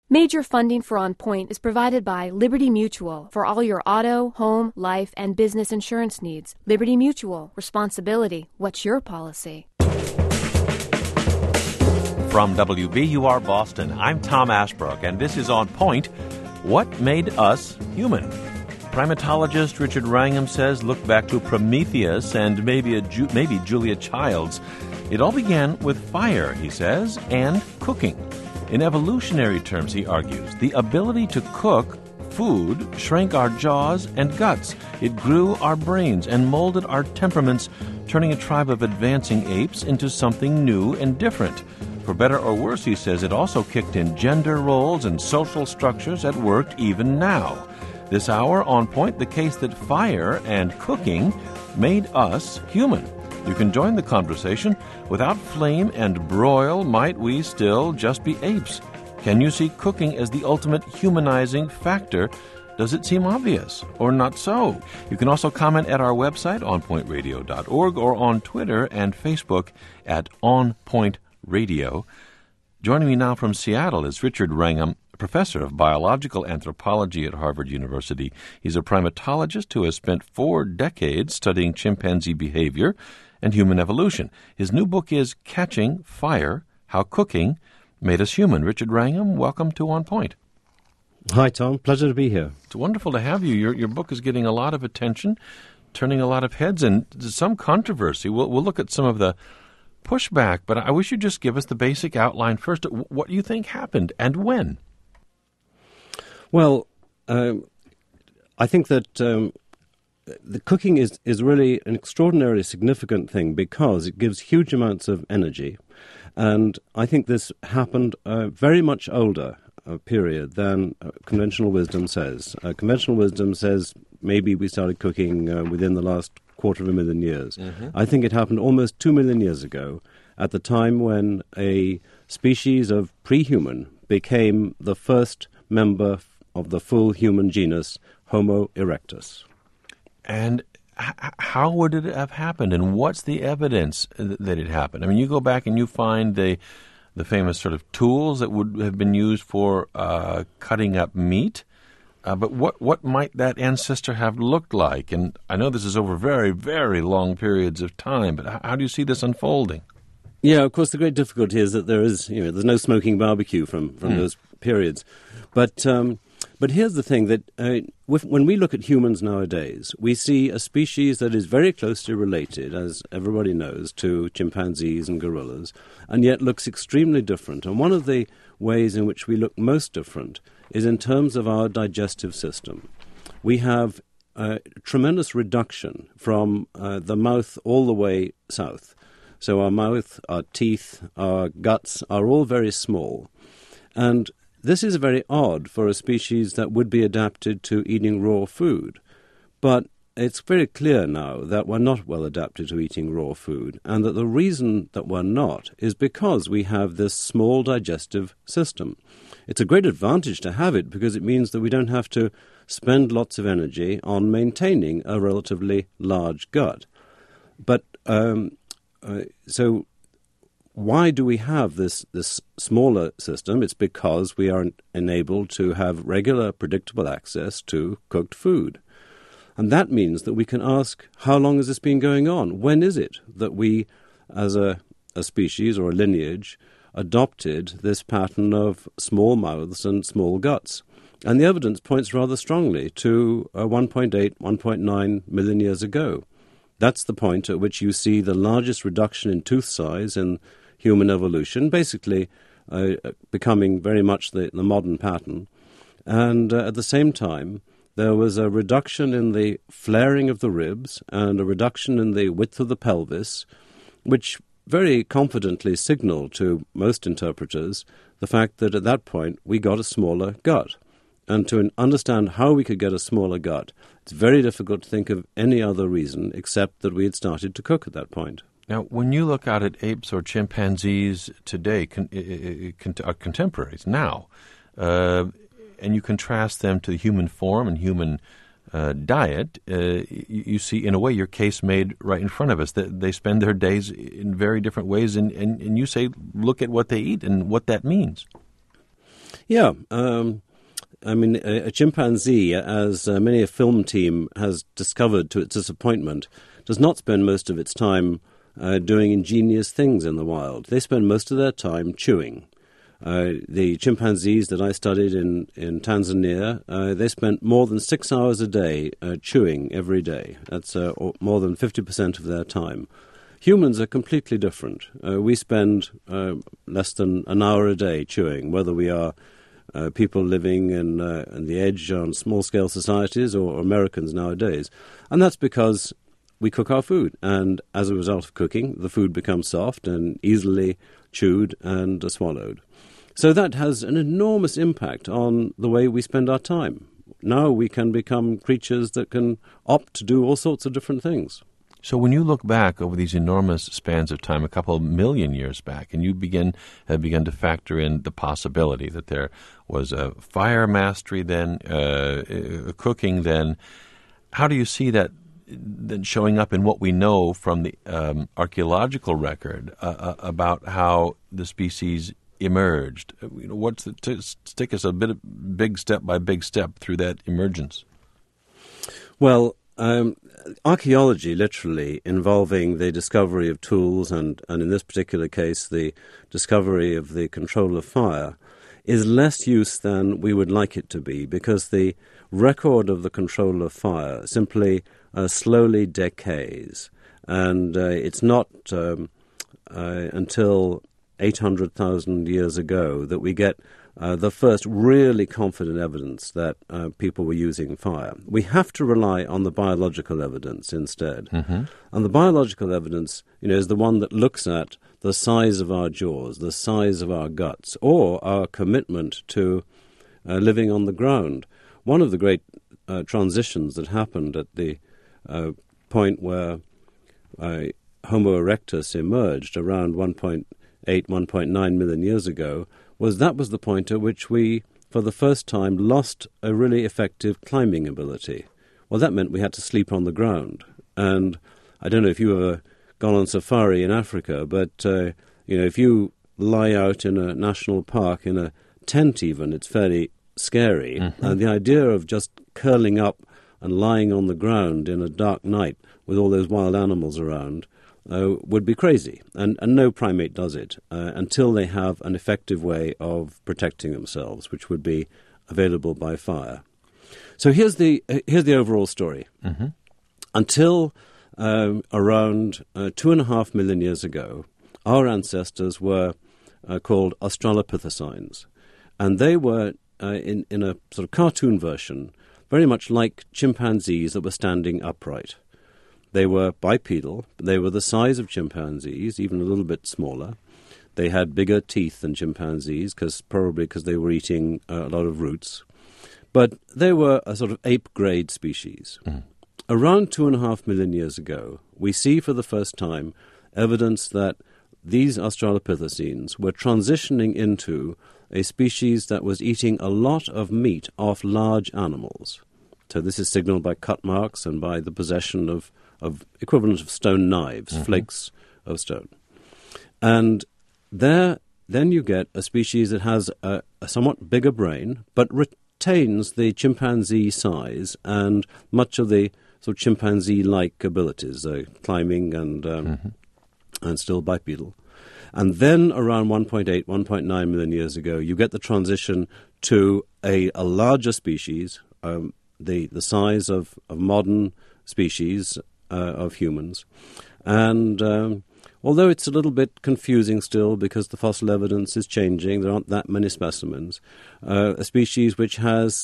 Major funding for On Point is provided by Liberty Mutual for all your auto, home, life, and business insurance needs. Liberty Mutual. Responsibility. What's your policy? From WBUR Boston, I'm Tom Ashbrook, and this is On Point, What Made Us Human? Primatologist Richard Wrangham says look back to Prometheus and maybe Julia Childs. It all began with fire, he says, and cooking. In evolutionary terms, he argues, the ability to cook food shrank our jaws and guts. It grew our brains and molded our temperaments, turning a tribe of advancing apes into something new and different. For better or worse, he says, it also kicked in gender roles and social structures at work even now. This hour, On Point, the case that fire and cooking made us human. You can join the conversation. Without flame and broil, might we still just be apes? Can you see cooking as the ultimate humanizing factor? Does it seem obvious or not so? You can also comment at our website, onpointradio.org, or on Twitter and Facebook at onpointradio. Joining me now from Seattle is Richard Wrangham, professor of biological anthropology at Harvard University. He's a primatologist who has spent 4 decades studying chimpanzee behavior and human evolution. His new book is Catching Fire, How Cooking Made Us Human. Richard Wrangham, welcome to On Point. Hi, Tom. Pleasure to be here. It's wonderful to have you. Your book is getting a lot of attention, turning a lot of heads, and some controversy. We'll look at some of the pushback, but I wish you'd just give us the basic outline first. What do you think happened and when? Well, I think that the cooking is really an extraordinarily significant thing because it gives huge amounts of energy. And I think this happened very much older period than conventional wisdom says. Conventional wisdom says maybe we started cooking within the last 250,000 years. Mm-hmm. I think it happened almost 2 million years ago at the time when a species of pre-human became the first member of the full human genus Homo erectus. And how would it have happened, and what's the evidence that it happened? I mean, you go back and you find the famous sort of tools that would have been used for cutting up meat, but what might that ancestor have looked like? And I know this is over very, very long periods of time, but how do you see this unfolding? Yeah, of course, the great difficulty is that there's no smoking barbecue from those periods. But here's the thing, that when we look at humans nowadays, we see a species that is very closely related, as everybody knows, to chimpanzees and gorillas, and yet looks extremely different. And one of the ways in which we look most different is in terms of our digestive system. We have a tremendous reduction from the mouth all the way south. So our mouth, our teeth, our guts are all very small. And this is very odd for a species that would be adapted to eating raw food. But it's very clear now that we're not well adapted to eating raw food, and that the reason that we're not is because we have this small digestive system. It's a great advantage to have it because it means that we don't have to spend lots of energy on maintaining a relatively large gut. But so why do we have this smaller system? It's because we are enabled to have regular, predictable access to cooked food. And that means that we can ask, how long has this been going on? When is it that we, as a species or a lineage, adopted this pattern of small mouths and small guts? And the evidence points rather strongly to 1.8, 1.9 million years ago. That's the point at which you see the largest reduction in tooth size in human evolution, basically becoming very much the modern pattern. And at the same time, there was a reduction in the flaring of the ribs and a reduction in the width of the pelvis, which very confidently signaled to most interpreters the fact that at that point we got a smaller gut. And to understand how we could get a smaller gut, it's very difficult to think of any other reason except that we had started to cook at that point. Now, when you look out at apes or chimpanzees today, contemporaries now, and you contrast them to the human form and human diet, you see, in a way, your case made right in front of us. That they spend their days in very different ways, and you say, look at what they eat and what that means. Yeah. A chimpanzee, as many a film team has discovered to its disappointment, does not spend most of its time doing ingenious things in the wild. They spend most of their time chewing. The chimpanzees that I studied in Tanzania, they spent more than 6 hours a day chewing every day. That's more than 50% of their time. Humans are completely different. We spend less than an hour a day chewing, whether we are people living in the edge on small-scale societies or Americans nowadays. And that's because we cook our food, and as a result of cooking, the food becomes soft and easily chewed and swallowed. So that has an enormous impact on the way we spend our time. Now we can become creatures that can opt to do all sorts of different things. So when you look back over these enormous spans of time, a couple of million years back, and you have begun to factor in the possibility that there was a fire mastery then, cooking then, how do you see that then showing up in what we know from the archaeological record about how the species emerged? What's take us a big step by big step through that emergence? Well, archaeology, literally, involving the discovery of tools and in this particular case, the discovery of the control of fire, is less use than we would like it to be, because the record of the control of fire simply slowly decays. And it's not until 800,000 years ago that we get the first really confident evidence that people were using fire. We have to rely on the biological evidence instead. Mm-hmm. And the biological evidence, is the one that looks at the size of our jaws, the size of our guts, or our commitment to living on the ground. One of the great transitions that happened at the point where Homo erectus emerged around 1.8, 1.9 million years ago was the point at which we, for the first time, lost a really effective climbing ability. Well, that meant we had to sleep on the ground. And I don't know if you've ever gone on safari in Africa, but, if you lie out in a national park in a tent even, it's fairly scary. Mm-hmm. And the idea of just curling up and lying on the ground in a dark night with all those wild animals around would be crazy, and no primate does it until they have an effective way of protecting themselves, which would be available by fire. So here's the overall story. Mm-hmm. Until around 2.5 million years ago, our ancestors were called Australopithecines, and they were in a sort of cartoon version, very much like chimpanzees that were standing upright. They were bipedal. They were the size of chimpanzees, even a little bit smaller. They had bigger teeth than chimpanzees, probably because they were eating a lot of roots. But they were a sort of ape-grade species. Mm. Around 2.5 million years ago, we see for the first time evidence that these Australopithecines were transitioning into a species that was eating a lot of meat off large animals. So this is signaled by cut marks and by the possession of equivalent of stone knives, mm-hmm. flakes of stone. And then you get a species that has a somewhat bigger brain, but retains the chimpanzee size and much of the sort of chimpanzee-like abilities, climbing and still bipedal. And then around 1.8, 1.9 million years ago, you get the transition to a larger species, the size of modern species of humans. And although it's a little bit confusing still because the fossil evidence is changing, there aren't that many specimens, a species which has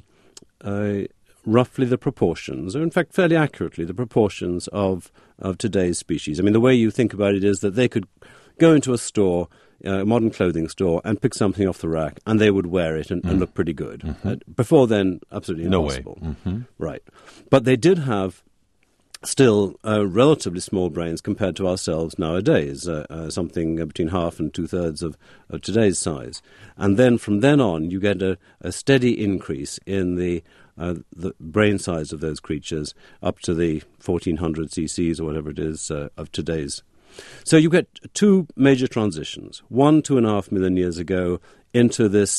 roughly the proportions, or in fact fairly accurately the proportions of today's species. I mean, the way you think about it is that they could go into a store, a modern clothing store, and pick something off the rack, and they would wear it and look pretty good. Mm-hmm. Before then, absolutely impossible. No way. Mm-hmm. Right. But they did have still relatively small brains compared to ourselves nowadays, something between half and two-thirds of today's size. And then from then on, you get a steady increase in the brain size of those creatures up to the 1400 cc's or whatever it is of today's. So you get two major transitions. 1.5 million years ago into this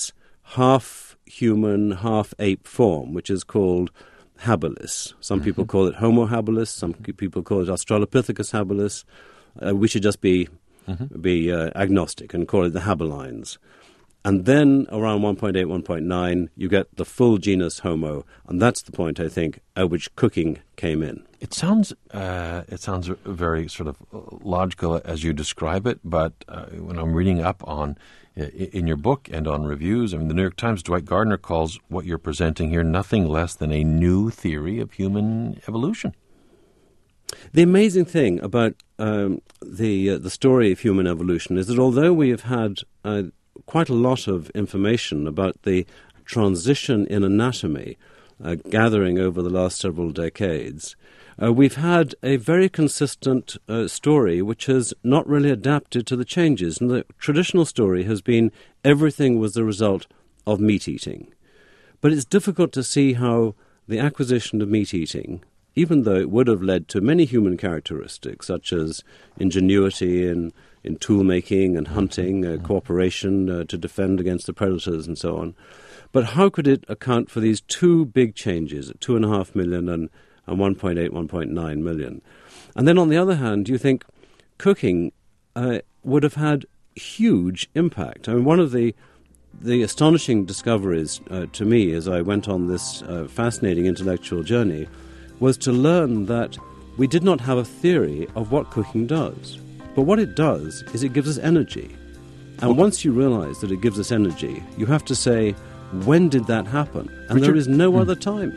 half human, half ape form, which is called habilis. Some people call it Homo habilis. Some people call it Australopithecus habilis. We should just be agnostic and call it the habilines. And then around 1.8, 1.9, you get the full genus Homo, and that's the point, I think, at which cooking came in. It sounds very sort of logical as you describe it, but when I'm reading up on in your book and on reviews, I mean, the New York Times, Dwight Gardner calls what you're presenting here nothing less than a new theory of human evolution. The amazing thing about the story of human evolution is that although we have had quite a lot of information about the transition in anatomy gathering over the last several decades, we've had a very consistent story which has not really adapted to the changes. And the traditional story has been everything was the result of meat eating. But it's difficult to see how the acquisition of meat eating, even though it would have led to many human characteristics such as ingenuity in tool-making and hunting, cooperation to defend against the predators and so on. But how could it account for these two big changes at 2.5 million and 1.8, 1.9 million? And then on the other hand, you think cooking would have had huge impact. I mean, one of the astonishing discoveries to me as I went on this fascinating intellectual journey was to learn that we did not have a theory of what cooking does. But what it does is it gives us energy. And once you realize that it gives us energy, you have to say, when did that happen? And there is no other time.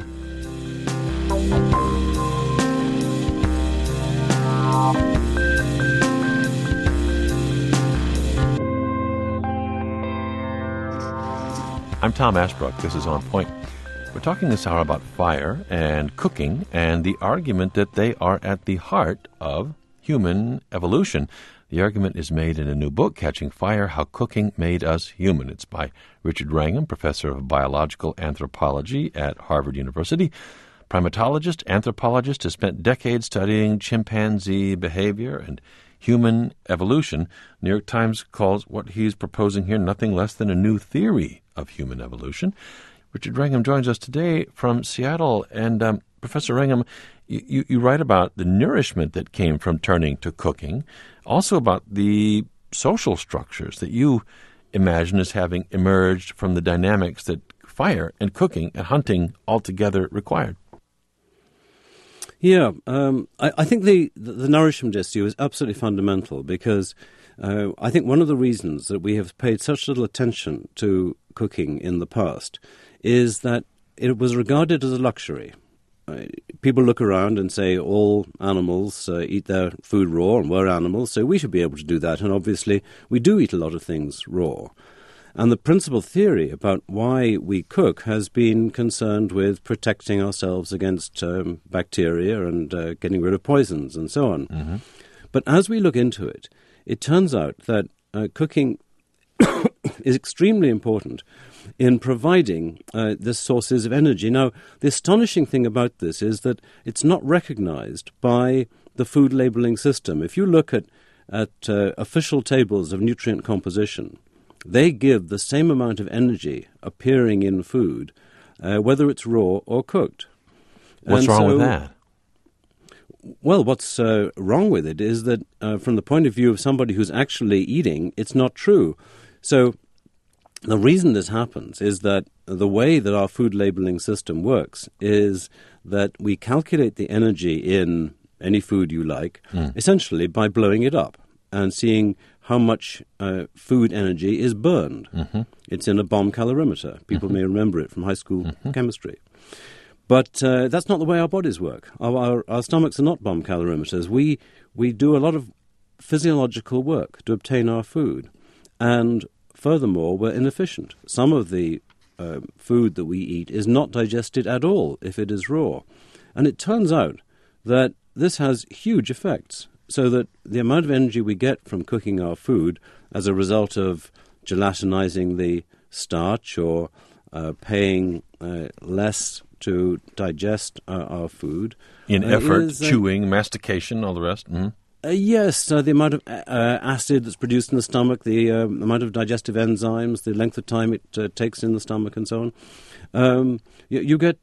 I'm Tom Ashbrook. This is On Point. We're talking this hour about fire and cooking and the argument that they are at the heart of human evolution. The argument is made in a new book, Catching Fire, How Cooking Made Us Human. It's by Richard Wrangham, professor of biological anthropology at Harvard University. Primatologist, anthropologist, has spent decades studying chimpanzee behavior and human evolution. New York Times calls what he's proposing here nothing less than a new theory of human evolution. Richard Wrangham joins us today from Seattle. And Professor Wrangham, you write about the nourishment that came from turning to cooking, also about the social structures that you imagine as having emerged from the dynamics that fire and cooking and hunting altogether required. Yeah, I think the nourishment issue is absolutely fundamental because I think one of the reasons that we have paid such little attention to cooking in the past is that it was regarded as a luxury. People look around and say all animals eat their food raw, and we're animals, so we should be able to do that. And obviously, we do eat a lot of things raw. And the principal theory about why we cook has been concerned with protecting ourselves against bacteria and getting rid of poisons and so on. Mm-hmm. But as we look into it, it turns out that cooking is extremely important in providing the sources of energy. Now, the astonishing thing about this is that it's not recognized by the food labeling system. If you look at official tables of nutrient composition, they give the same amount of energy appearing in food, whether it's raw or cooked. What's wrong with that? Well, what's wrong with it is that from the point of view of somebody who's actually eating, it's not true. So the reason this happens is that the way that our food labeling system works is that we calculate the energy in any food you like, essentially by blowing it up and seeing how much food energy is burned. Mm-hmm. It's in a bomb calorimeter. People may remember it from high school chemistry. But that's not the way our bodies work. Our stomachs are not bomb calorimeters. We do a lot of physiological work to obtain our food. And furthermore, we're inefficient. Some of the food that we eat is not digested at all if it is raw. And it turns out that this has huge effects, so that the amount of energy we get from cooking our food as a result of gelatinizing the starch or paying less to digest our food. In effort, chewing, mastication, all the rest. Mm-hmm. Yes, the amount of acid that's produced in the stomach, the amount of digestive enzymes, the length of time it takes in the stomach, and so on. You get,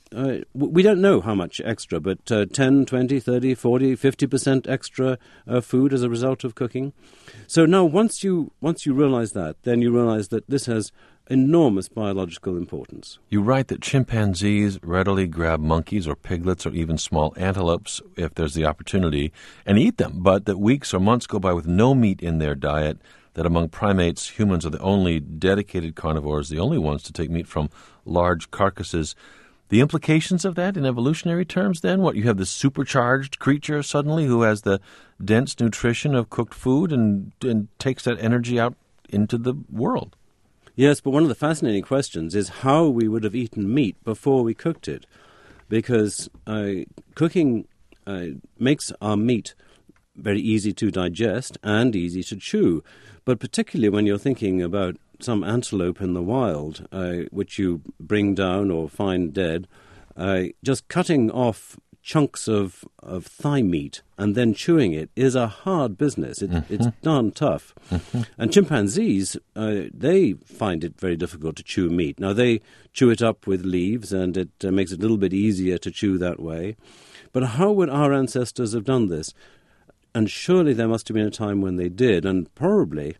we don't know how much extra, but 10, 20, 30, 40, 50% extra food as a result of cooking. So now once you realize that, then you realize that this has enormous biological importance. You write that chimpanzees readily grab monkeys or piglets or even small antelopes if there's the opportunity and eat them, but that weeks or months go by with no meat in their diet, that among primates, humans are the only dedicated carnivores, the only ones to take meat from large carcasses. The implications of that in evolutionary terms then? What, you have this supercharged creature suddenly who has the dense nutrition of cooked food and takes that energy out into the world? Yes, but one of the fascinating questions is how we would have eaten meat before we cooked it, because cooking makes our meat very easy to digest and easy to chew, but particularly when you're thinking about some antelope in the wild, which you bring down or find dead, just cutting off chunks of thigh meat and then chewing it is a hard business. It's darn tough. And chimpanzees, they find it very difficult to chew meat. Now, they chew it up with leaves, and it makes it a little bit easier to chew that way. But how would our ancestors have done this? And surely there must have been a time when they did, and probably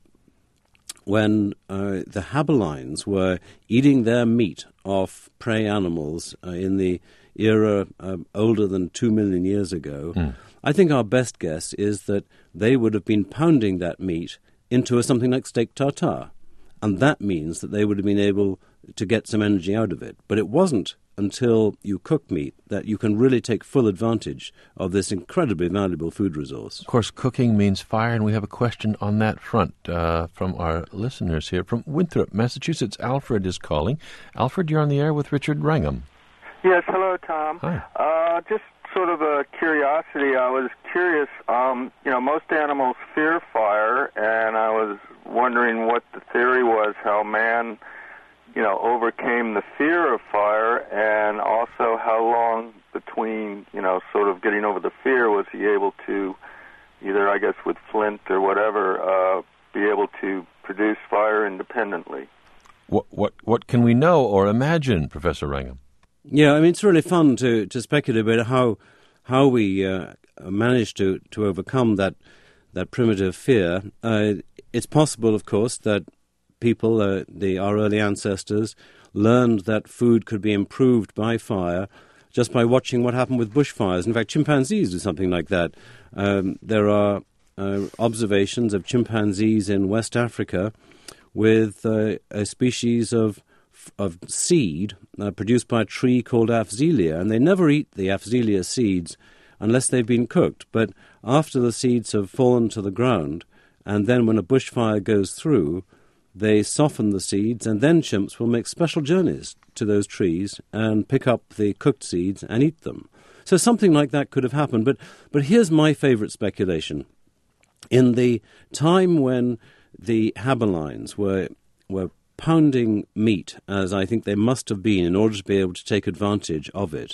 when the Haberlines were eating their meat off prey animals in the era older than 2 million years ago. I think our best guess is that they would have been pounding that meat into something like steak tartare, and that means that they would have been able to get some energy out of it. But it wasn't until you cook meat that you can really take full advantage of this incredibly valuable food resource. Of course, cooking means fire, and we have a question on that front from our listeners here. From Winthrop, Massachusetts, Alfred is calling. Alfred, you're on the air with Richard Wrangham. Yes, hello, Tom. Hi. Just sort of a curiosity. I was curious, most animals fear fire, and I was wondering what the theory was, how man, overcame the fear of fire, and also how long between, sort of getting over the fear was he able to, either, I guess, with flint or whatever, be able to produce fire independently. What can we know or imagine, Professor Wrangham? Yeah, I mean, it's really fun to speculate about how we managed to overcome that primitive fear. It's possible, of course, that people, our early ancestors, learned that food could be improved by fire just by watching what happened with bushfires. In fact, chimpanzees do something like that. There are observations of chimpanzees in West Africa with a species of seed produced by a tree called Afzelia, and they never eat the Afzelia seeds unless they've been cooked. But after the seeds have fallen to the ground, and then when a bushfire goes through, they soften the seeds, and then chimps will make special journeys to those trees and pick up the cooked seeds and eat them. So something like that could have happened. But here's my favorite speculation. In the time when the Haberlines were pounding meat, as I think they must have been in order to be able to take advantage of it,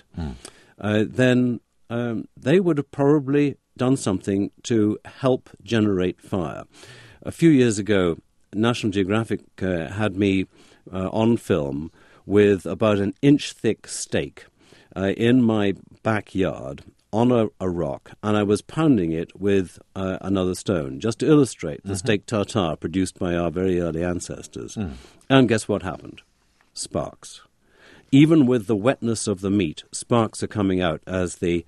then they would have probably done something to help generate fire. A few years ago, National Geographic had me on film with about an inch-thick steak in my backyard on a rock, and I was pounding it with another stone, just to illustrate the steak tartare produced by our very early ancestors. And guess what happened? Sparks. Even with the wetness of the meat, sparks are coming out as the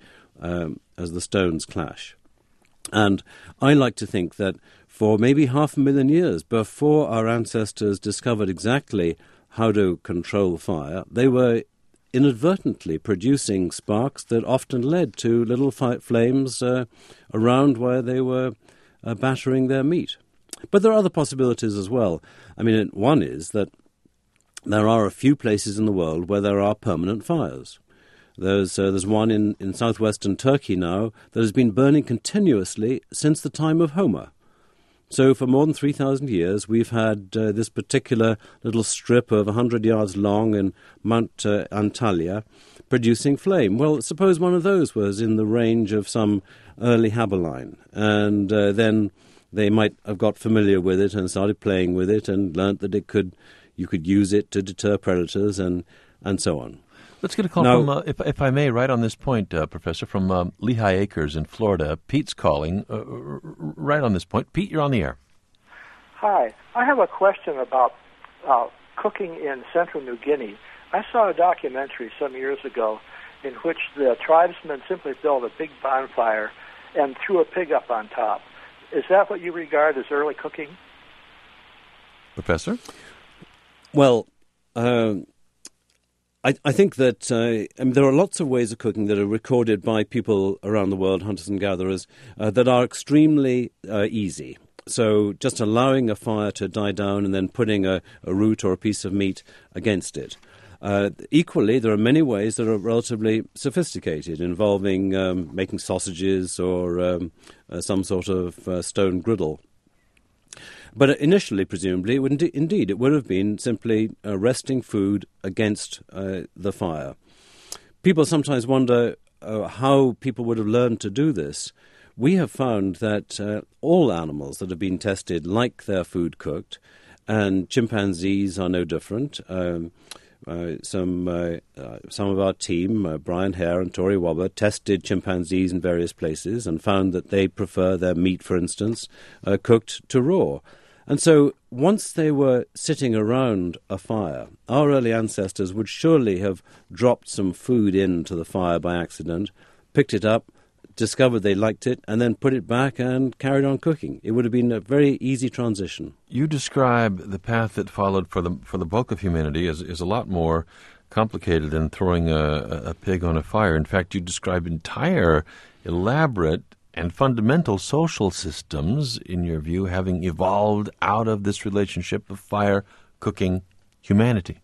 stones clash. And I like to think that for maybe 500,000 years before our ancestors discovered exactly how to control fire, they were inadvertently producing sparks that often led to little flames around where they were battering their meat. But there are other possibilities as well. I mean, one is that there are a few places in the world where there are permanent fires. There's one in southwestern Turkey now that has been burning continuously since the time of Homer. So for more than 3,000 years, we've had this particular little strip of 100 yards long in Mount Antalya producing flame. Well, suppose one of those was in the range of some early Haberline. And then they might have got familiar with it and started playing with it and learnt that you could use it to deter predators and so on. Let's get a call from, if I may, right on this point, Professor, from Lehigh Acres in Florida. Pete's calling right on this point. Pete, you're on the air. Hi. I have a question about cooking in central New Guinea. I saw a documentary some years ago in which the tribesmen simply built a big bonfire and threw a pig up on top. Is that what you regard as early cooking? Professor? Well, I think that there are lots of ways of cooking that are recorded by people around the world, hunters and gatherers, that are extremely easy. So just allowing a fire to die down and then putting a root or a piece of meat against it. Equally, there are many ways that are relatively sophisticated, involving making sausages or some sort of stone griddle. But initially, presumably, it would have been simply resting food against the fire. People sometimes wonder how people would have learned to do this. We have found that all animals that have been tested like their food cooked, and chimpanzees are no different. Some of our team, Brian Hare and Tori Wobber, tested chimpanzees in various places and found that they prefer their meat, for instance, cooked to raw. And so once they were sitting around a fire, our early ancestors would surely have dropped some food into the fire by accident, picked it up, discovered they liked it, and then put it back and carried on cooking. It would have been a very easy transition. You describe the path that followed for the bulk of humanity as a lot more complicated than throwing a pig on a fire. In fact, you describe entire, elaborate, and fundamental social systems, in your view, having evolved out of this relationship of fire, cooking, humanity.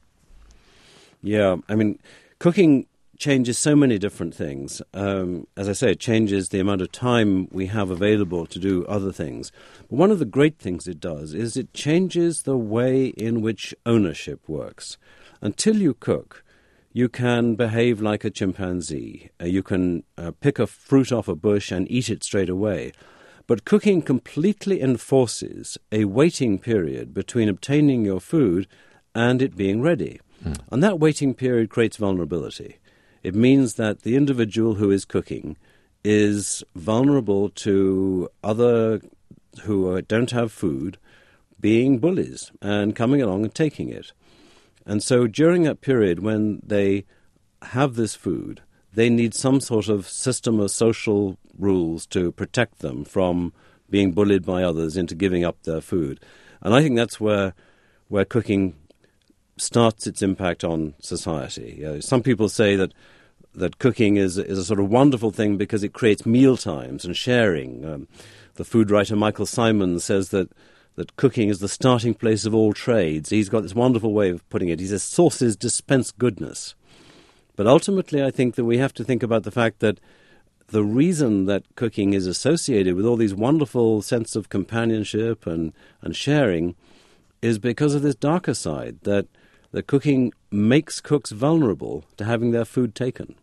Yeah, I mean, cooking changes so many different things. As I say, it changes the amount of time we have available to do other things. But one of the great things it does is it changes the way in which ownership works. Until you cook, you can behave like a chimpanzee. You can pick a fruit off a bush and eat it straight away. But cooking completely enforces a waiting period between obtaining your food and it being ready. And that waiting period creates vulnerability. It means that the individual who is cooking is vulnerable to other who don't have food being bullies and coming along and taking it. And so during that period when they have this food, they need some sort of system of social rules to protect them from being bullied by others into giving up their food. And I think that's where cooking starts its impact on society. Some people say that cooking is a sort of wonderful thing because it creates meal times and sharing. The food writer Michael Simon says that cooking is the starting place of all trades. He's got this wonderful way of putting it. He says sources dispense goodness. But ultimately, I think that we have to think about the fact that the reason that cooking is associated with all these wonderful sense of companionship and sharing is because of this darker side, that cooking makes cooks vulnerable to having their food taken.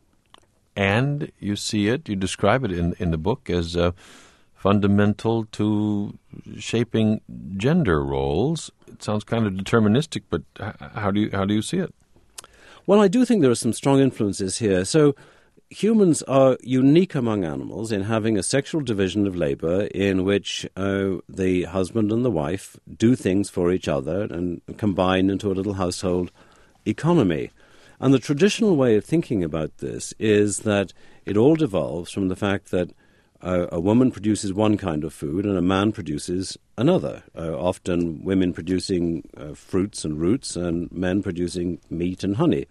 And you see it, you describe it in the book as fundamental to shaping gender roles. It sounds kind of deterministic, but how do you see it? Well, I do think there are some strong influences here. So humans are unique among animals in having a sexual division of labor in which the husband and the wife do things for each other and combine into a little household economy. And the traditional way of thinking about this is that it all devolves from the fact that a woman produces one kind of food and a man produces another, often women producing fruits and roots and men producing meat and honey.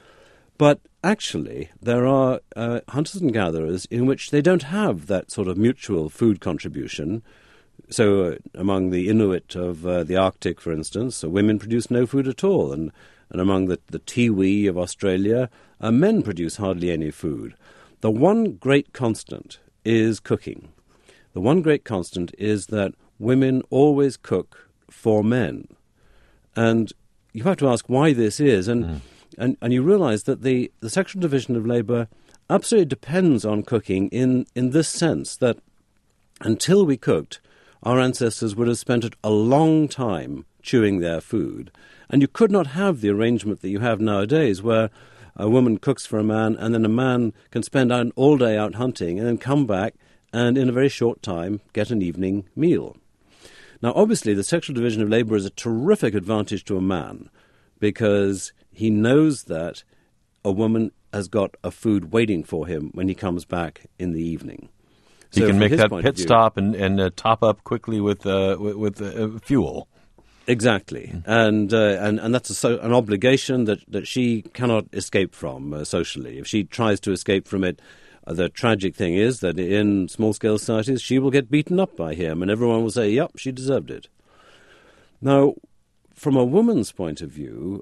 But actually, there are hunters and gatherers in which they don't have that sort of mutual food contribution. So among the Inuit of the Arctic, for instance, women produce no food at all. And among the Tiwi of Australia, men produce hardly any food. The one great constant is cooking. The one great constant is that women always cook for men. And you have to ask why this is. And you realize that the sexual division of labor absolutely depends on cooking in this sense that until we cooked, our ancestors would have spent a long time chewing their food. And you could not have the arrangement that you have nowadays where a woman cooks for a man and then a man can spend all day out hunting and then come back and in a very short time get an evening meal. Now, obviously, the sexual division of labour is a terrific advantage to a man because he knows that a woman has got a food waiting for him when he comes back in the evening. He can make that pit view, stop and top up quickly with fuel. Exactly, and that's an obligation that she cannot escape from socially. If she tries to escape from it, the tragic thing is that in small-scale societies, she will get beaten up by him, and everyone will say, "Yep, she deserved it." Now, from a woman's point of view,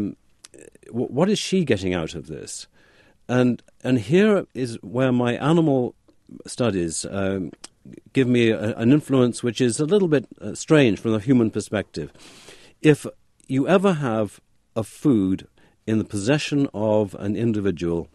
what is she getting out of this? And here is where my animal studies give me an influence which is a little bit strange from the human perspective. If you ever have a food in the possession of an individual,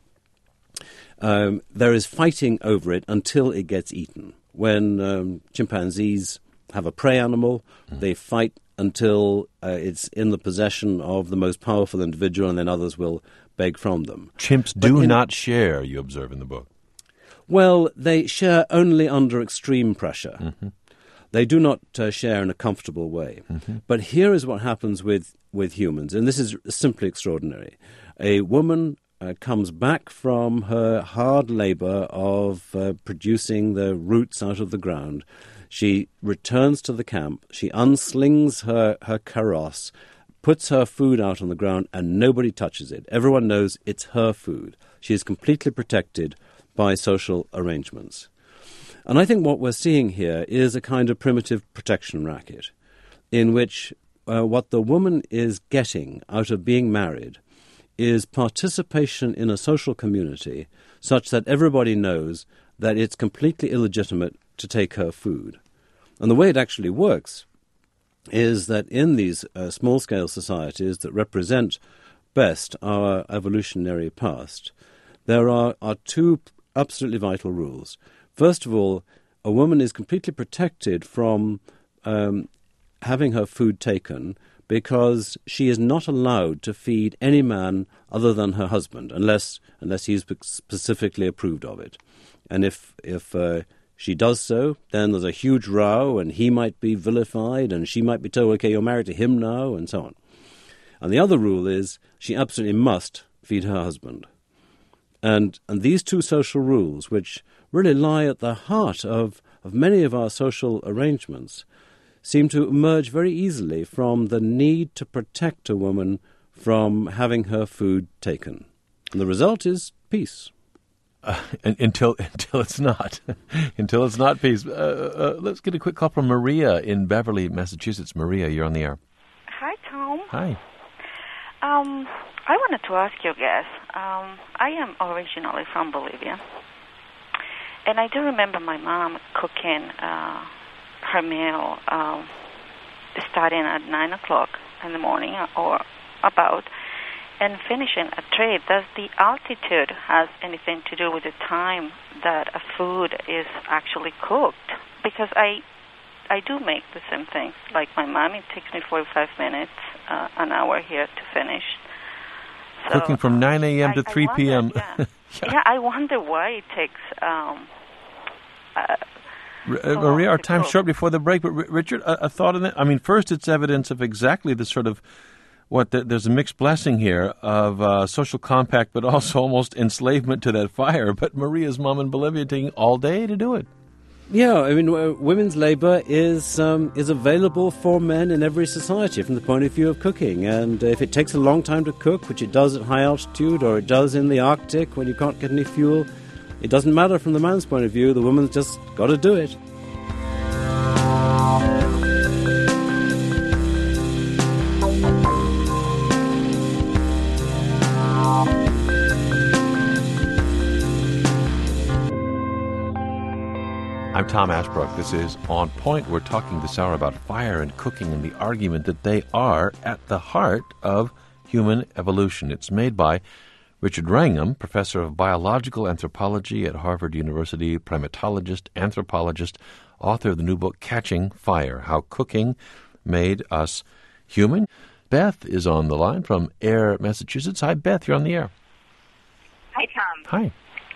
there is fighting over it until it gets eaten. When chimpanzees have a prey animal, they fight until it's in the possession of the most powerful individual, and then others will beg from them. Chimps do not share, you observe in the book. Well, they share only under extreme pressure. Mm-hmm. They do not share in a comfortable way. Mm-hmm. But here is what happens with humans, and this is simply extraordinary. A woman comes back from her hard labour of producing the roots out of the ground. She returns to the camp. She unslings her kaross, puts her food out on the ground, and nobody touches it. Everyone knows it's her food. She is completely protected by social arrangements. And I think what we're seeing here is a kind of primitive protection racket in which what the woman is getting out of being married is participation in a social community such that everybody knows that it's completely illegitimate to take her food. And the way it actually works is that in these small-scale societies that represent best our evolutionary past, there are two absolutely vital rules. First of all, a woman is completely protected from having her food taken because she is not allowed to feed any man other than her husband unless he's specifically approved of it. And if she does so, then there's a huge row and he might be vilified and she might be told, okay, you're married to him now, and so on. And the other rule is she absolutely must feed her husband. And these two social rules, which really lie at the heart of many of our social arrangements, seem to emerge very easily from the need to protect a woman from having her food taken. And the result is peace. Until it's not. Until it's not peace. Let's get a quick call from Maria in Beverly, Massachusetts. Maria, you're on the air. Hi, Tom. Hi. I wanted to ask you guys, I am originally from Bolivia, and I do remember my mom cooking her meal starting at 9 o'clock in the morning or about, and finishing at 3. Does the altitude has anything to do with the time that a food is actually cooked? Because I do make the same thing. Like my mom, it takes me 45 minutes, an hour here to finish. So, cooking from 9 a.m. to 3 p.m. Yeah, I wonder why it takes... Maria, our time's short before the break, but Richard, a thought on that? I mean, first, it's evidence of exactly the sort of there's a mixed blessing here of social compact, but also almost enslavement to that fire. But Maria's mom in Bolivia taking all day to do it. Yeah, I mean, women's labour is available for men in every society from the point of view of cooking. And if it takes a long time to cook, which it does at high altitude, or it does in the Arctic when you can't get any fuel, it doesn't matter from the man's point of view. The woman's just got to do it. I'm Tom Ashbrook. This is On Point. We're talking this hour about fire and cooking and the argument that they are at the heart of human evolution. It's made by Richard Wrangham, professor of biological anthropology at Harvard University, primatologist, anthropologist, author of the new book, Catching Fire, How Cooking Made Us Human. Beth is on the line from Ayer, Massachusetts. Hi, Beth, you're on the air. Hi, Tom. Hi.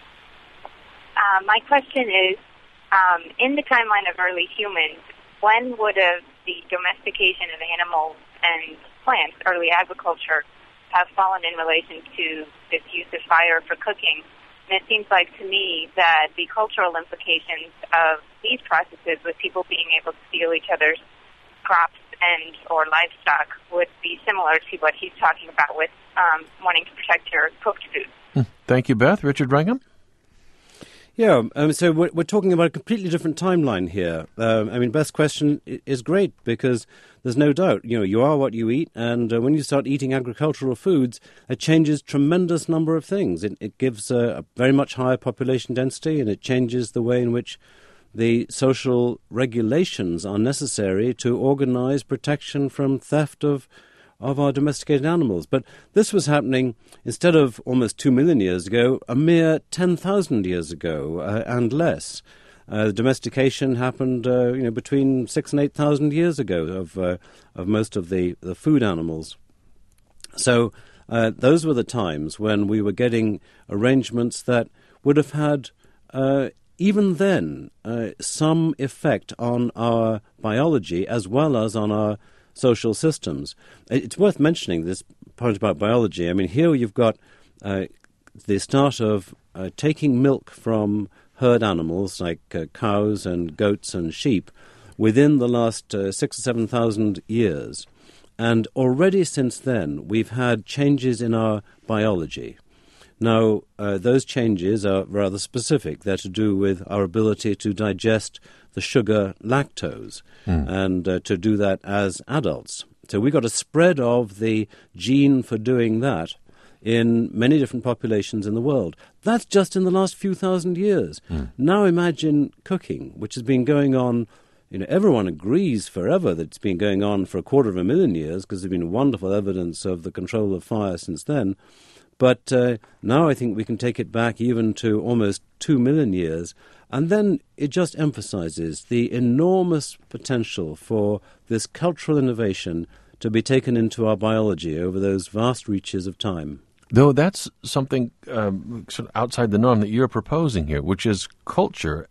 My question is, in the timeline of early humans, when would the domestication of animals and plants, early agriculture, have fallen in relation to this use of fire for cooking? And it seems like to me that the cultural implications of these processes, with people being able to steal each other's crops and or livestock, would be similar to what he's talking about with wanting to protect your cooked food. Thank you, Beth. Richard Wrangham? Yeah, so we're talking about a completely different timeline here. Beth's question is great because there's no doubt, you are what you eat, and when you start eating agricultural foods, it changes tremendous number of things. It gives a very much higher population density, and it changes the way in which the social regulations are necessary to organize protection from theft of our domesticated animals. But this was happening, instead of almost 2 million years ago, a mere 10,000 years ago and less. Domestication happened between 6,000 and 8,000 years ago of most of the food animals. So those were the times when we were getting arrangements that would have had even then some effect on our biology as well as on our social systems. It's worth mentioning this point about biology. I mean, here you've got the start of taking milk from herd animals like cows and goats and sheep within the last 6,000 or 7,000 years. And already since then, we've had changes in our biology. Now, those changes are rather specific. They're to do with our ability to digest the sugar lactose and to do that as adults. So we got a spread of the gene for doing that in many different populations in the world. That's just in the last few thousand years. Now imagine cooking, which has been going on. Everyone agrees forever that it's been going on for 250,000 years because there's been wonderful evidence of the control of fire since then. But now I think we can take it back even to almost 2 million years. And then it just emphasizes the enormous potential for this cultural innovation to be taken into our biology over those vast reaches of time. Though that's something sort of outside the norm that you're proposing here, which is culture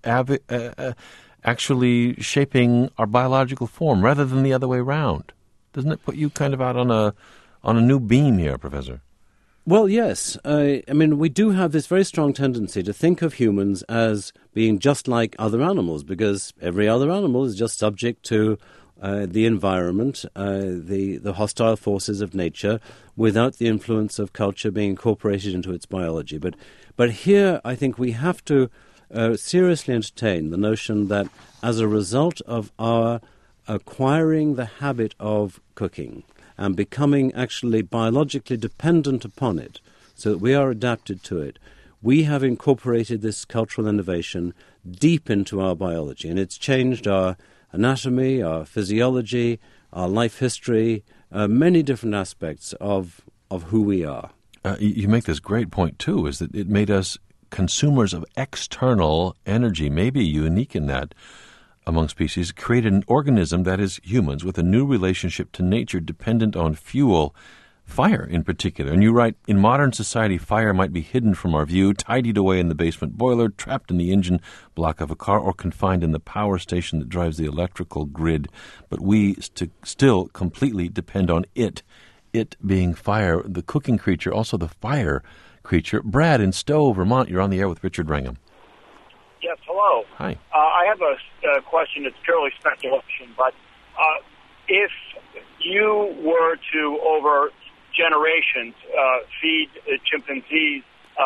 actually shaping our biological form rather than the other way around. Doesn't it put you kind of out on a new beam here, Professor? Well, yes. We do have this very strong tendency to think of humans as being just like other animals because every other animal is just subject to the environment, the hostile forces of nature, without the influence of culture being incorporated into its biology. But here I think we have to seriously entertain the notion that as a result of our acquiring the habit of cooking and becoming actually biologically dependent upon it, so that we are adapted to it, we have incorporated this cultural innovation deep into our biology, and it's changed our anatomy, our physiology, our life history, many different aspects of who we are. You make this great point, too, is that it made us consumers of external energy, maybe unique in that among species, created an organism, that is humans, with a new relationship to nature dependent on fuel, fire in particular. And you write, in modern society, fire might be hidden from our view, tidied away in the basement boiler, trapped in the engine block of a car, or confined in the power station that drives the electrical grid. But we still completely depend on it being fire, the cooking creature, also the fire creature. Brad in Stowe, Vermont, you're on the air with Richard Wrangham. Yes, hello. Hi. I have a question that's purely speculation, but if you were to, over generations, feed chimpanzees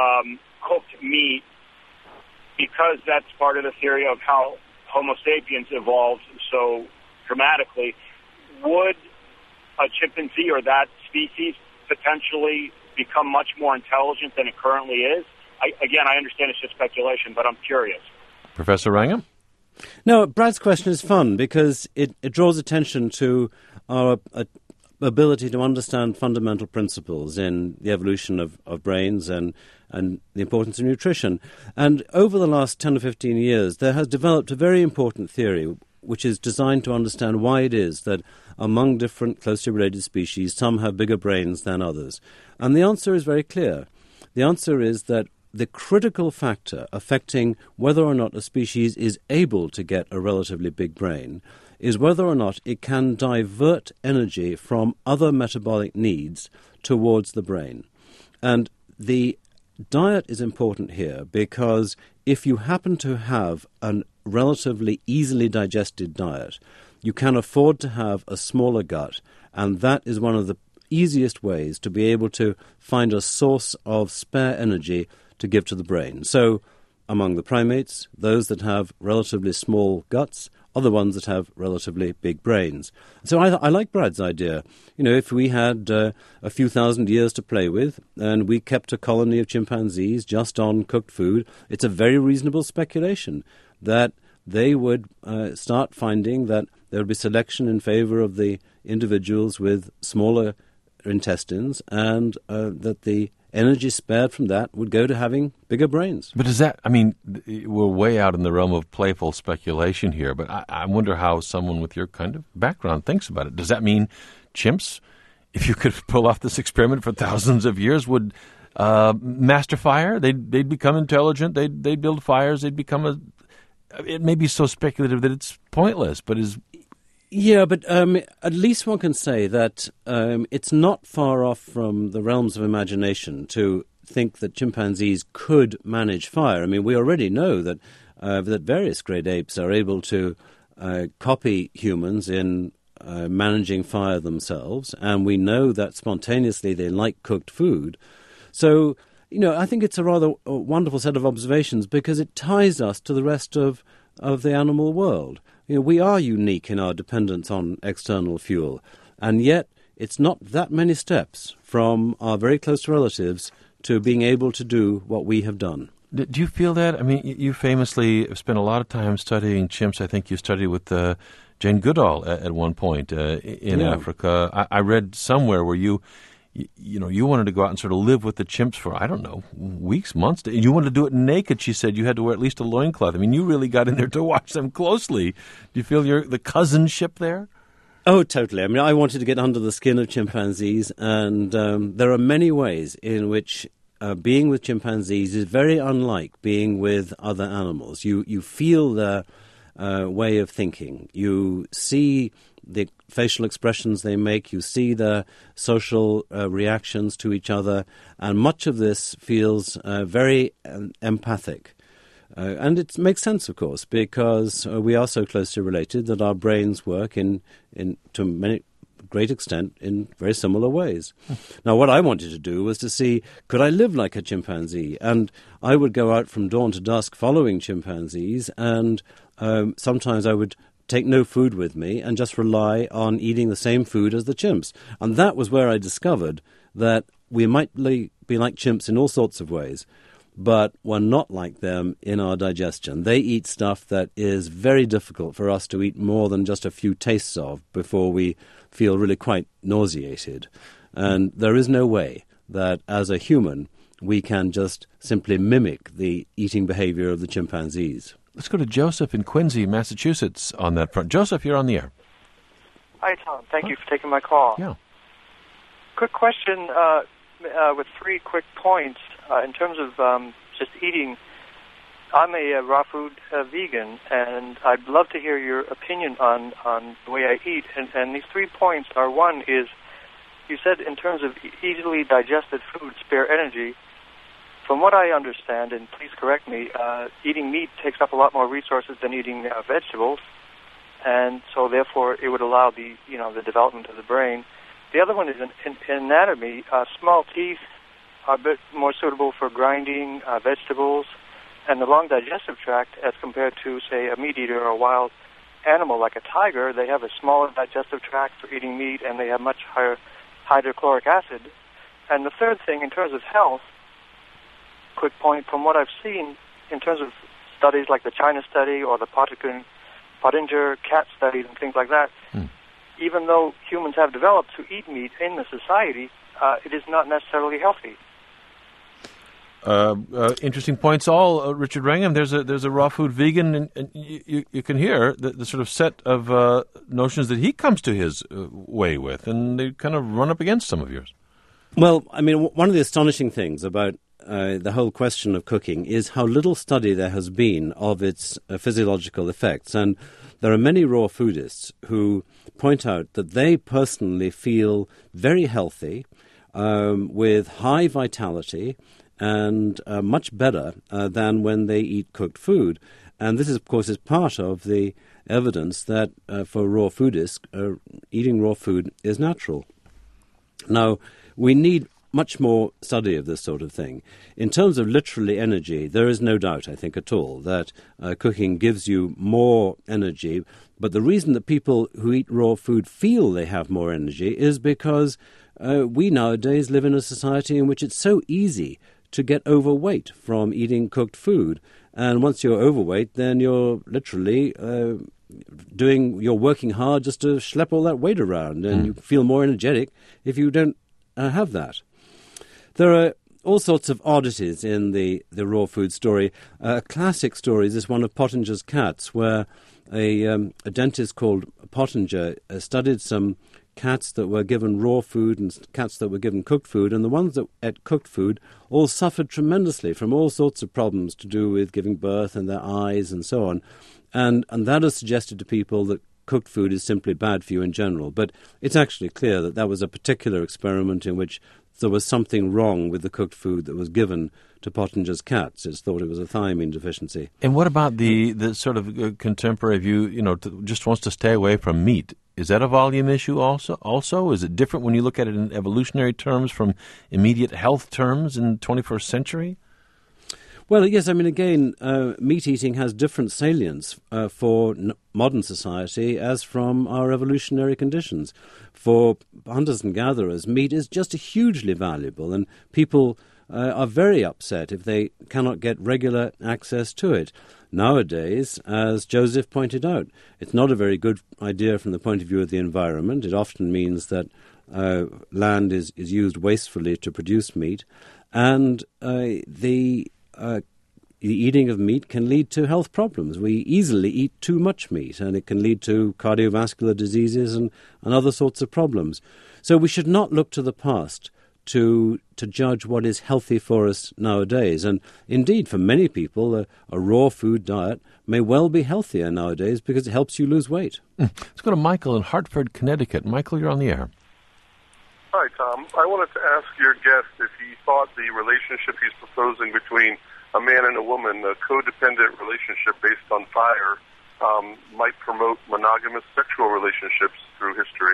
cooked meat, because that's part of the theory of how Homo sapiens evolved so dramatically, would a chimpanzee or that species potentially become much more intelligent than it currently is? I understand it's just speculation, but I'm curious. Professor Wrangham? No, Brad's question is fun because it draws attention to our ability to understand fundamental principles in the evolution of brains and the importance of nutrition. And over the last 10 or 15 years, there has developed a very important theory which is designed to understand why it is that among different closely related species, some have bigger brains than others. And the answer is very clear. The answer is that the critical factor affecting whether or not a species is able to get a relatively big brain is whether or not it can divert energy from other metabolic needs towards the brain. And the diet is important here because if you happen to have a relatively easily digested diet, you can afford to have a smaller gut, and that is one of the easiest ways to be able to find a source of spare energy to give to the brain. So among the primates, those that have relatively small guts are the ones that have relatively big brains. So I like Brad's idea. You know, if we had a few thousand years to play with and we kept a colony of chimpanzees just on cooked food, it's a very reasonable speculation that they would start finding that there would be selection in favor of the individuals with smaller intestines and that the energy spared from that would go to having bigger brains. But does that, I mean, we're way out in the realm of playful speculation here, but I wonder how someone with your kind of background thinks about it. Does that mean chimps, if you could pull off this experiment for thousands of years, would master fire? They'd become intelligent, they'd build fires, they'd become it may be so speculative that it's pointless, but is... Yeah, but at least one can say that it's not far off from the realms of imagination to think that chimpanzees could manage fire. I mean, we already know that that various great apes are able to copy humans in managing fire themselves, and we know that spontaneously they like cooked food. So, you know, I think it's a rather wonderful set of observations because it ties us to the rest of the animal world. You know, we are unique in our dependence on external fuel, and yet it's not that many steps from our very close relatives to being able to do what we have done. Do you feel that? I mean, you famously have spent a lot of time studying chimps. I think you studied with Jane Goodall at one point in Africa. I read somewhere where you wanted to go out and sort of live with the chimps for, I don't know, weeks, months. You wanted to do it naked, she said. You had to wear at least a loincloth. I mean, you really got in there to watch them closely. Do you feel the cousinship there? Oh, totally. I mean, I wanted to get under the skin of chimpanzees, and there are many ways in which being with chimpanzees is very unlike being with other animals. You feel their way of thinking. You see the facial expressions they make, you see their social reactions to each other, and much of this feels very empathic. And it makes sense, of course, because we are so closely related that our brains work to many great extent in very similar ways. Now, what I wanted to do was to see, could I live like a chimpanzee? And I would go out from dawn to dusk following chimpanzees, and sometimes I would take no food with me and just rely on eating the same food as the chimps. And that was where I discovered that we might be like chimps in all sorts of ways, but we're not like them in our digestion. They eat stuff that is very difficult for us to eat more than just a few tastes of before we feel really quite nauseated. And there is no way that as a human we can just simply mimic the eating behavior of the chimpanzees. Let's go to Joseph in Quincy, Massachusetts on that front. Joseph, you're on the air. Hi, Tom. Thank you for taking my call. Yeah. Quick question with 3 quick points in terms of just eating. I'm a raw food vegan, and I'd love to hear your opinion on the way I eat. And these 3 points are, one is, you said in terms of easily digested food, spare energy. From what I understand, and please correct me, eating meat takes up a lot more resources than eating vegetables, and so therefore it would allow the development of the brain. The other one is in anatomy. Small teeth are a bit more suitable for grinding vegetables, and the long digestive tract, as compared to, say, a meat eater or a wild animal like a tiger, they have a smaller digestive tract for eating meat, and they have much higher hydrochloric acid. And the third thing, in terms of health, quick point, from what I've seen in terms of studies like the China study or the Pottinger cat studies and things like that, even though humans have developed to eat meat in the society, it is not necessarily healthy. Interesting points all, Richard Wrangham. There's a raw food vegan, and you can hear the sort of set of notions that he comes to his way with, and they kind of run up against some of yours. Well, I mean, one of the astonishing things about the whole question of cooking is how little study there has been of its physiological effects. And there are many raw foodists who point out that they personally feel very healthy, with high vitality, and much better than when they eat cooked food. And this, of course, is part of the evidence that for raw foodists, eating raw food is natural. Now, we need much more study of this sort of thing. In terms of literally energy, there is no doubt, I think, at all, that cooking gives you more energy. But the reason that people who eat raw food feel they have more energy is because we nowadays live in a society in which it's so easy to get overweight from eating cooked food. And once you're overweight, then you're literally you're working hard just to schlep all that weight around, and you feel more energetic if you don't have that. There are all sorts of oddities in the raw food story. A classic story is this one of Pottinger's cats, where a dentist called Pottinger studied some cats that were given raw food and cats that were given cooked food, and the ones that ate cooked food all suffered tremendously from all sorts of problems to do with giving birth and their eyes and so on. And that has suggested to people that cooked food is simply bad for you in general. But it's actually clear that was a particular experiment in which there was something wrong with the cooked food that was given to Pottinger's cats. It's thought it was a thiamine deficiency. And what about the sort of contemporary view, just wants to stay away from meat? Is that a volume issue also? Is it different when you look at it in evolutionary terms from immediate health terms in the 21st century? Well, yes, I mean, again, meat eating has different salience for modern society as from our evolutionary conditions. For hunters and gatherers, meat is just hugely valuable, and people are very upset if they cannot get regular access to it. Nowadays, as Joseph pointed out, it's not a very good idea from the point of view of the environment. It often means that land is used wastefully to produce meat, and the eating of meat can lead to health problems. We easily eat too much meat, and it can lead to cardiovascular diseases and other sorts of problems. So we should not look to the past to judge what is healthy for us nowadays. And indeed, for many people, a raw food diet may well be healthier nowadays because it helps you lose weight. Let's go to Michael in Hartford, Connecticut. Michael, you're on the air. Hi, Tom. I wanted to ask your guest if he thought the relationship he's proposing between a man and a woman, a codependent relationship based on fire, might promote monogamous sexual relationships through history.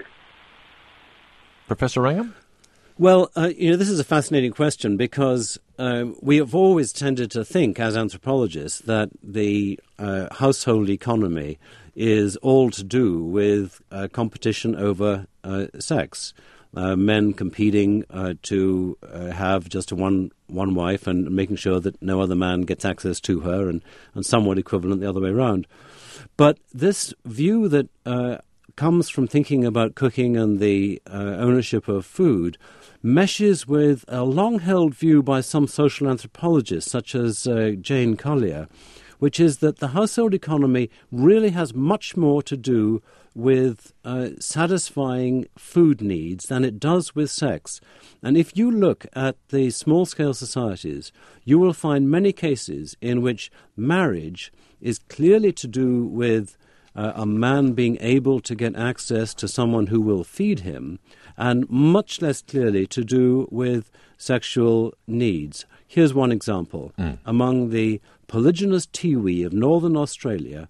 Professor Wrangham? Well, this is a fascinating question because we have always tended to think as anthropologists that the household economy is all to do with competition over sex. Men competing to have just one wife and making sure that no other man gets access to her, and somewhat equivalent the other way around. But this view that comes from thinking about cooking and the ownership of food meshes with a long-held view by some social anthropologists, such as Jane Collier, which is that the household economy really has much more to do with satisfying food needs than it does with sex. And if you look at the small-scale societies, you will find many cases in which marriage is clearly to do with a man being able to get access to someone who will feed him, and much less clearly to do with sexual needs. Here's one example. Among the polygynous Tiwi of northern Australia,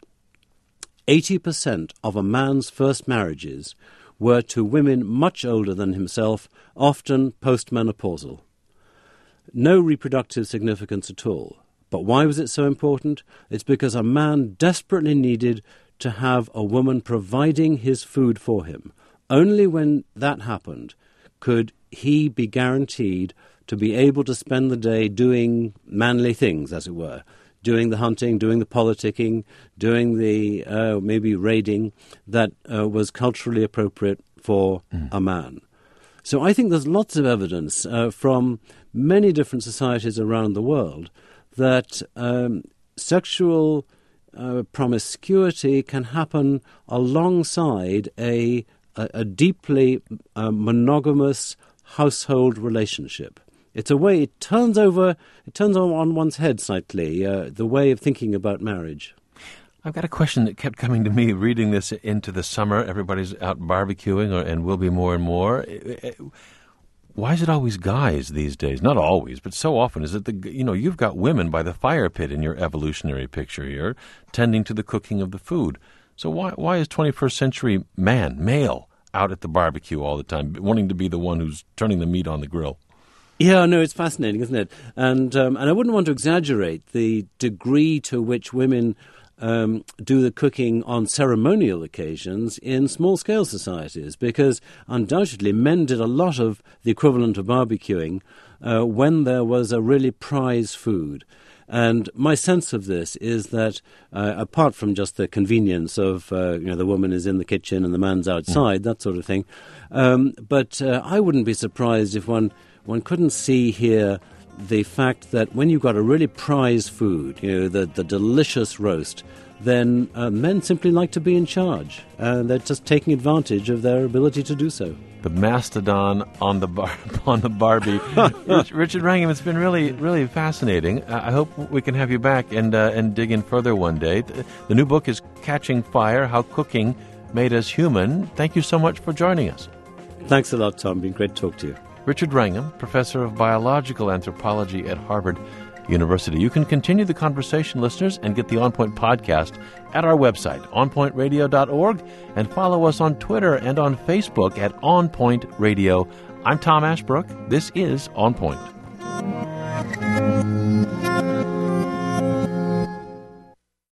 80% of a man's first marriages were to women much older than himself, often postmenopausal. No reproductive significance at all. But why was it so important? It's because a man desperately needed to have a woman providing his food for him. Only when that happened could he be guaranteed to be able to spend the day doing manly things, as it were, doing the hunting, doing the politicking, doing the maybe raiding that was culturally appropriate for a man. So I think there's lots of evidence from many different societies around the world that sexual promiscuity can happen alongside a deeply monogamous household relationship. It's a way, it turns on one's head slightly, the way of thinking about marriage. I've got a question that kept coming to me reading this into the summer. Everybody's out barbecuing, and will be more and more. Why is it always guys these days? Not always, but so often is it you've got women by the fire pit in your evolutionary picture here, tending to the cooking of the food. So why is 21st century male, out at the barbecue all the time, wanting to be the one who's turning the meat on the grill? Yeah, no, it's fascinating, isn't it? And I wouldn't want to exaggerate the degree to which women do the cooking on ceremonial occasions in small-scale societies, because undoubtedly men did a lot of the equivalent of barbecuing when there was a really prize food. And my sense of this is that, apart from just the convenience of, the woman is in the kitchen and the man's outside, that sort of thing, but I wouldn't be surprised if one couldn't see here the fact that when you've got a really prized food, the delicious roast, then men simply like to be in charge. They're just taking advantage of their ability to do so. The mastodon on the Barbie. Richard Wrangham, it's been really, really fascinating. I hope we can have you back and dig in further one day. The new book is Catching Fire, How Cooking Made Us Human. Thank you so much for joining us. Thanks a lot, Tom. Been great to talk to you. Richard Wrangham, professor of biological anthropology at Harvard University. You can continue the conversation, listeners, and get the On Point podcast at our website, onpointradio.org, and follow us on Twitter and on Facebook at On Point Radio. I'm Tom Ashbrook. This is On Point.